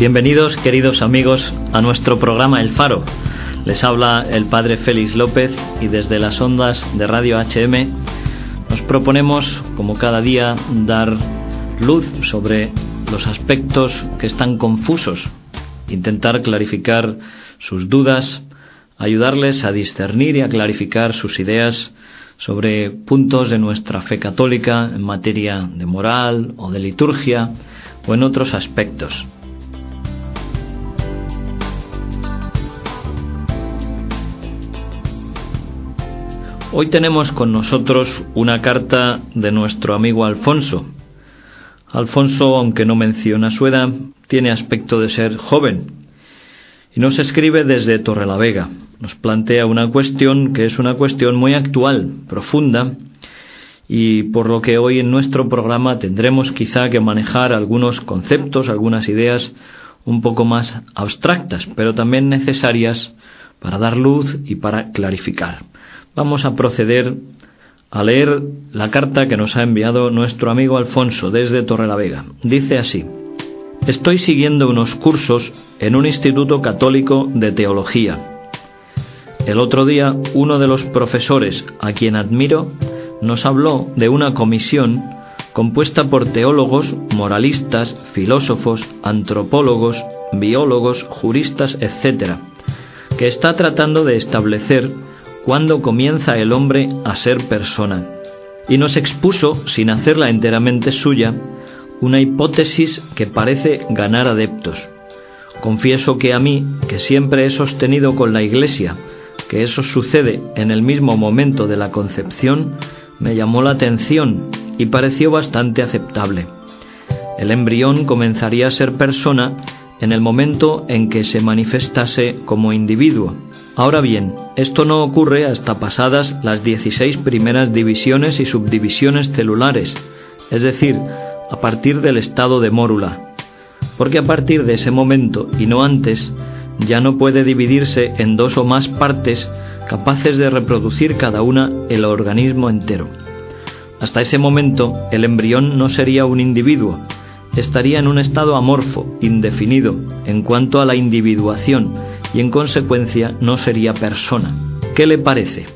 Bienvenidos, queridos amigos, a nuestro programa El Faro. Les habla el Padre Félix López y desde las ondas de Radio HM nos proponemos, como cada día, dar luz sobre los aspectos que están confusos, intentar clarificar sus dudas, ayudarles a discernir y a clarificar sus ideas sobre puntos de nuestra fe católica en materia de moral o de liturgia o en otros aspectos. Hoy tenemos con nosotros una carta de nuestro amigo Alfonso. Alfonso, aunque no menciona su edad, tiene aspecto de ser joven y nos escribe desde Torrelavega. Nos plantea una cuestión que es una cuestión muy actual, profunda, y por lo que hoy en nuestro programa tendremos quizá que manejar algunos conceptos, algunas ideas un poco más abstractas, pero también necesarias para dar luz y para clarificar. Vamos a proceder a leer la carta que nos ha enviado nuestro amigo Alfonso desde Torrelavega. Dice así: estoy siguiendo unos cursos en un instituto católico de teología. El otro día, uno de los profesores, a quien admiro, nos habló de una comisión compuesta por teólogos, moralistas, filósofos, antropólogos, biólogos, juristas, etc., que está tratando de establecer cuándo comienza el hombre a ser persona. Y nos expuso, sin hacerla enteramente suya, una hipótesis que parece ganar adeptos. Confieso que a mí, que siempre he sostenido con la Iglesia que eso sucede en el mismo momento de la concepción, me llamó la atención y pareció bastante aceptable. El embrión comenzaría a ser persona en el momento en que se manifestase como individuo. Ahora bien, esto no ocurre hasta pasadas las 16 primeras divisiones y subdivisiones celulares, es decir, a partir del estado de mórula, porque a partir de ese momento, y no antes, ya no puede dividirse en dos o más partes capaces de reproducir cada una el organismo entero. Hasta ese momento, el embrión no sería un individuo, estaría en un estado amorfo, indefinido, en cuanto a la individuación, y en consecuencia no sería persona. ¿Qué le parece?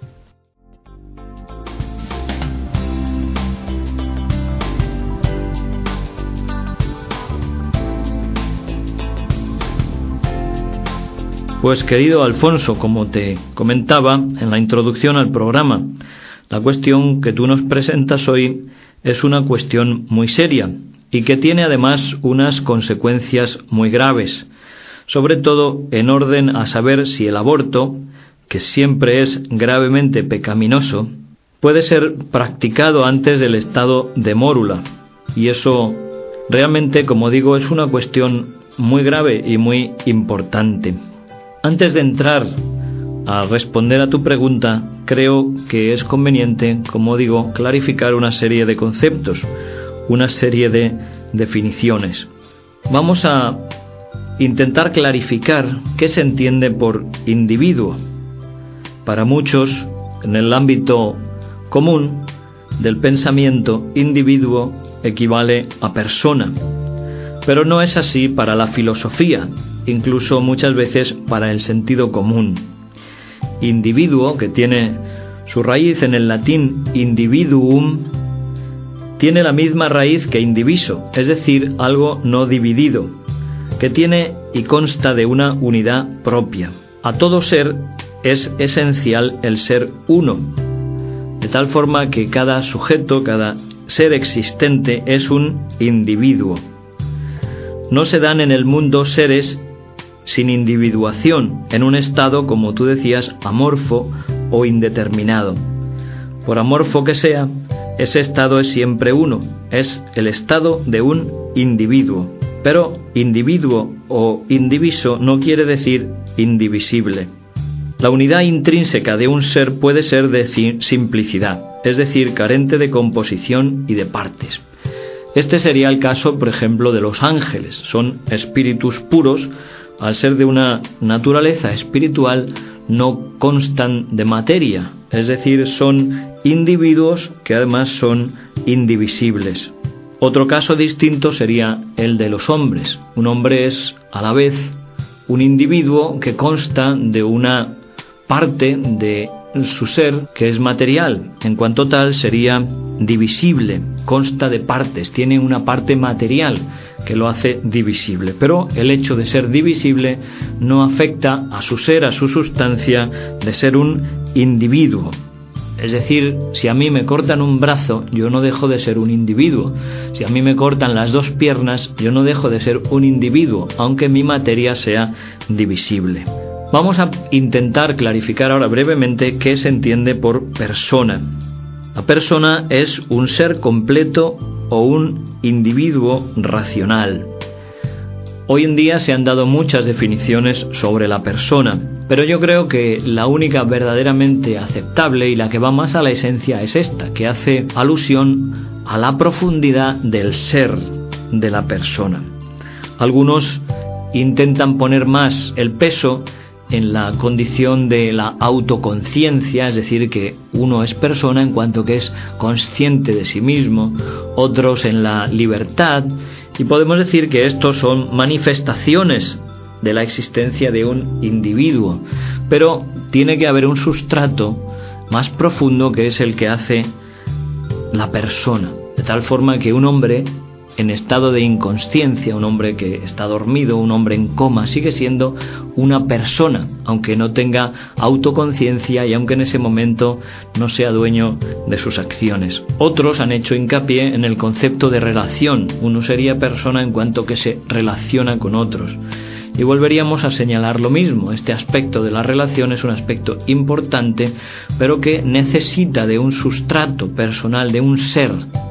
Pues querido Alfonso, como te comentaba en la introducción al programa, la cuestión que tú nos presentas hoy es una cuestión muy seria y que tiene además unas consecuencias muy graves, sobre todo en orden a saber si el aborto, que siempre es gravemente pecaminoso, puede ser practicado antes del estado de mórula. Y eso realmente, como digo, es una cuestión muy grave y muy importante. Antes de entrar a responder a tu pregunta, creo que es conveniente, como digo, clarificar una serie de conceptos, una serie de definiciones. Vamos a intentar clarificar qué se entiende por individuo. Para muchos, en el ámbito común del pensamiento, individuo equivale a persona, pero no es así para la filosofía, incluso muchas veces para el sentido común. Individuo, que tiene su raíz en el latín individuum, tiene la misma raíz que indiviso, es decir, algo no dividido, que tiene y consta de una unidad propia. A todo ser es esencial el ser uno, de tal forma que cada sujeto, cada ser existente es un individuo. No se dan en el mundo seres sin individuación, en un estado, como tú decías, amorfo o indeterminado. Por amorfo que sea, ese estado es siempre uno, es el estado de un individuo. Pero individuo o indiviso no quiere decir indivisible. La unidad intrínseca de un ser puede ser de simplicidad, es decir, carente de composición y de partes. Este sería el caso, por ejemplo, de los ángeles. Son espíritus puros, al ser de una naturaleza espiritual, no constan de materia, es decir, son individuos que además son indivisibles. Otro caso distinto sería el de los hombres. Un hombre es a la vez un individuo que consta de una parte de su ser que es material. En cuanto tal sería divisible, consta de partes, tiene una parte material que lo hace divisible. Pero el hecho de ser divisible no afecta a su ser, a su sustancia de ser un individuo. Es decir, si a mí me cortan un brazo, yo no dejo de ser un individuo. Si a mí me cortan las dos piernas, yo no dejo de ser un individuo, aunque mi materia sea divisible. Vamos a intentar clarificar ahora brevemente qué se entiende por persona. La persona es un ser completo o un individuo racional. Hoy en día se han dado muchas definiciones sobre la persona, pero yo creo que la única verdaderamente aceptable y la que va más a la esencia es esta, que hace alusión a la profundidad del ser de la persona. Algunos intentan poner más el peso en la condición de la autoconciencia, es decir, que uno es persona en cuanto que es consciente de sí mismo, otros en la libertad, y podemos decir que estos son manifestaciones de la existencia de un individuo, pero tiene que haber un sustrato más profundo que es el que hace la persona, de tal forma que un hombre en estado de inconsciencia, un hombre que está dormido, un hombre en coma, sigue siendo una persona, aunque no tenga autoconciencia y aunque en ese momento no sea dueño de sus acciones. Otros han hecho hincapié en el concepto de relación. Uno sería persona en cuanto que se relaciona con otros. Y volveríamos a señalar lo mismo. Este aspecto de la relación es un aspecto importante, pero que necesita de un sustrato personal, de un ser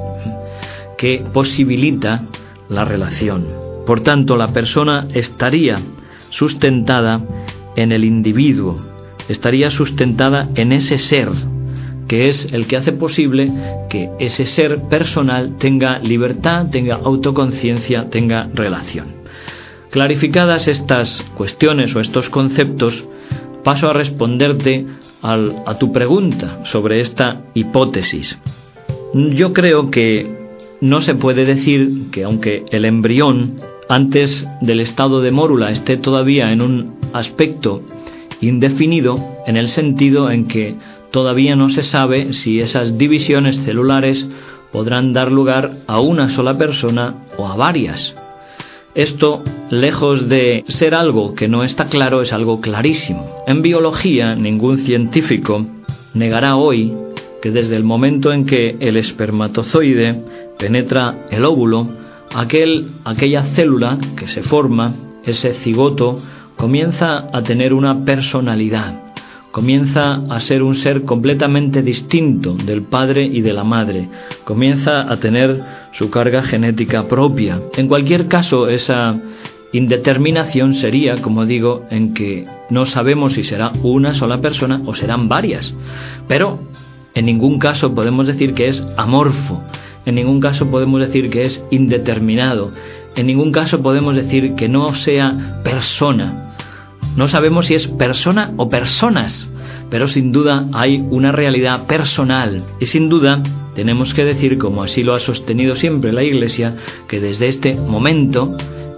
que posibilita la relación. Por tanto, la persona estaría sustentada en el individuo, estaría sustentada en ese ser, que es el que hace posible que ese ser personal tenga libertad, tenga autoconciencia, tenga relación. Clarificadas estas cuestiones o estos conceptos, paso a responderte a tu pregunta sobre esta hipótesis. Yo creo que no se puede decir que aunque el embrión antes del estado de mórula esté todavía en un aspecto indefinido, en el sentido en que todavía no se sabe si esas divisiones celulares podrán dar lugar a una sola persona o a varias. Esto, lejos de ser algo que no está claro, es algo clarísimo. En biología, ningún científico negará hoy que desde el momento en que el espermatozoide penetra el óvulo, aquella célula que se forma, ese cigoto, comienza a tener una personalidad, comienza a ser un ser completamente distinto del padre y de la madre, comienza a tener su carga genética propia. En cualquier caso, esa indeterminación sería, como digo, en que no sabemos si será una sola persona o serán varias, pero en ningún caso podemos decir que es amorfo, en ningún caso podemos decir que es indeterminado, en ningún caso podemos decir que no sea persona. No sabemos si es persona o personas, pero sin duda hay una realidad personal. Y sin duda tenemos que decir, como así lo ha sostenido siempre la Iglesia, que desde este momento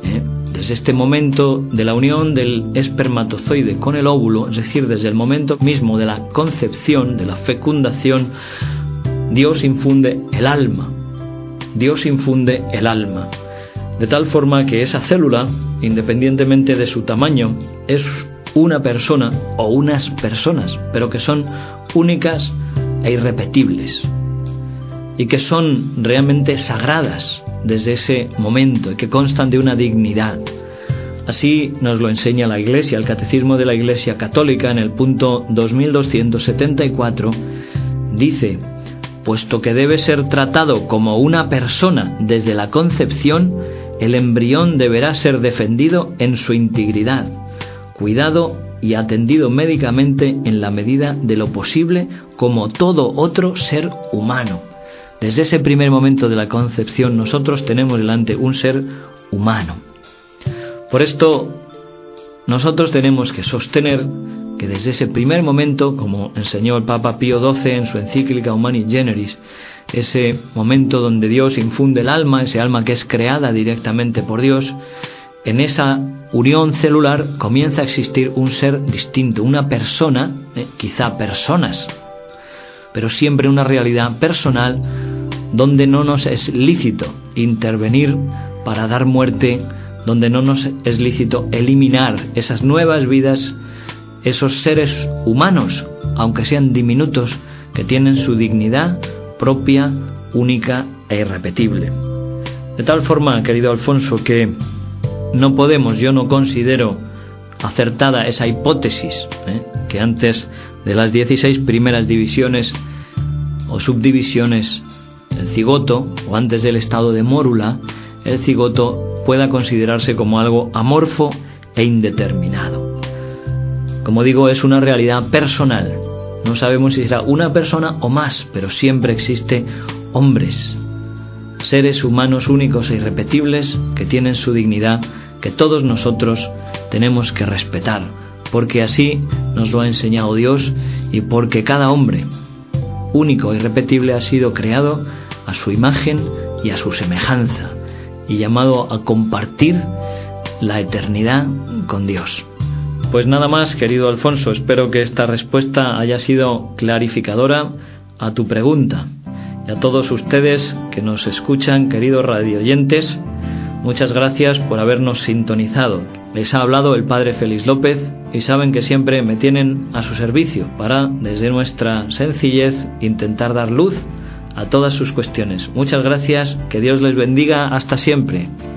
de la unión del espermatozoide con el óvulo, es decir, desde el momento mismo de la concepción, de la fecundación, Dios infunde el alma. Dios infunde el alma. De tal forma que esa célula, independientemente de su tamaño, es una persona o unas personas, pero que son únicas e irrepetibles y que son realmente sagradas desde ese momento y que constan de una dignidad. Así nos lo enseña la Iglesia, el Catecismo de la Iglesia Católica en el punto 2274 dice: puesto que debe ser tratado como una persona desde la concepción, el embrión deberá ser defendido en su integridad, cuidado y atendido médicamente en la medida de lo posible como todo otro ser humano. Desde ese primer momento de la concepción nosotros tenemos delante un ser humano. Por esto nosotros tenemos que sostener que desde ese primer momento, como enseñó el Papa Pío XII en su encíclica Humani Generis, ese momento donde Dios infunde el alma, ese alma que es creada directamente por Dios, en esa unión celular comienza a existir un ser distinto, una persona, quizá personas, pero siempre una realidad personal donde no nos es lícito intervenir para dar muerte, donde no nos es lícito eliminar esas nuevas vidas, esos seres humanos, aunque sean diminutos, que tienen su dignidad propia, única e irrepetible. De tal forma, querido Alfonso, que no podemos, yo no considero acertada esa hipótesis, que antes de las 16 primeras divisiones o subdivisiones, el cigoto, o antes del estado de mórula, el cigoto pueda considerarse como algo amorfo e indeterminado. Como digo, es una realidad personal. No sabemos si será una persona o más, pero siempre existe hombres, seres humanos únicos e irrepetibles que tienen su dignidad, que todos nosotros tenemos que respetar, porque así nos lo ha enseñado Dios y porque cada hombre único e irrepetible ha sido creado a su imagen y a su semejanza y llamado a compartir la eternidad con Dios. Pues nada más, querido Alfonso, espero que esta respuesta haya sido clarificadora a tu pregunta. Y a todos ustedes que nos escuchan, queridos radioyentes, muchas gracias por habernos sintonizado. Les ha hablado el Padre Félix López y saben que siempre me tienen a su servicio para, desde nuestra sencillez, intentar dar luz a todas sus cuestiones. Muchas gracias, que Dios les bendiga, hasta siempre.